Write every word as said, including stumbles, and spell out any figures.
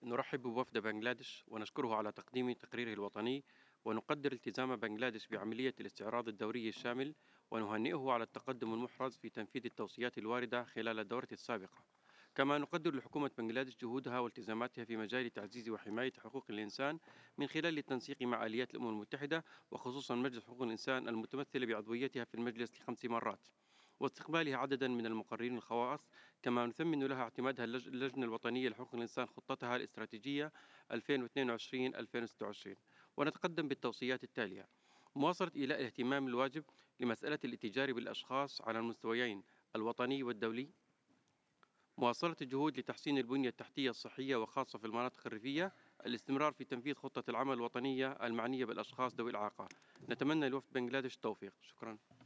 نرحب بوفد بنغلاديش ونشكره على تقديم تقريره الوطني، ونقدر التزام بنغلاديش بعملية الاستعراض الدوري الشامل، ونهنئه على التقدم المحرز في تنفيذ التوصيات الواردة خلال الدورة السابقة. كما نقدر لحكومة بنغلاديش جهودها والتزاماتها في مجال تعزيز وحماية حقوق الإنسان من خلال التنسيق مع آليات الأمم المتحدة، وخصوصا مجلس حقوق الإنسان المتمثلة بعضويتها في المجلس لخمس مرات، واستقبالها عددا من المقررين الخواص. كما نثمن لها اعتمادها اللج- اللجنة الوطنية لحقوق الإنسان خطتها الاستراتيجية ألفين واثنين وعشرين ألفين وستة وعشرين، ونتقدم بالتوصيات التالية: مواصلة إيلاء الاهتمام الواجب لمسألة الاتجار بالأشخاص على المستويين الوطني والدولي، مواصلة الجهود لتحسين البنية التحتية الصحية وخاصة في المناطق الريفية، الاستمرار في تنفيذ خطة العمل الوطنية المعنية بالأشخاص ذوي الإعاقة. نتمنى لوفد بنغلاديش التوفيق. شكرا.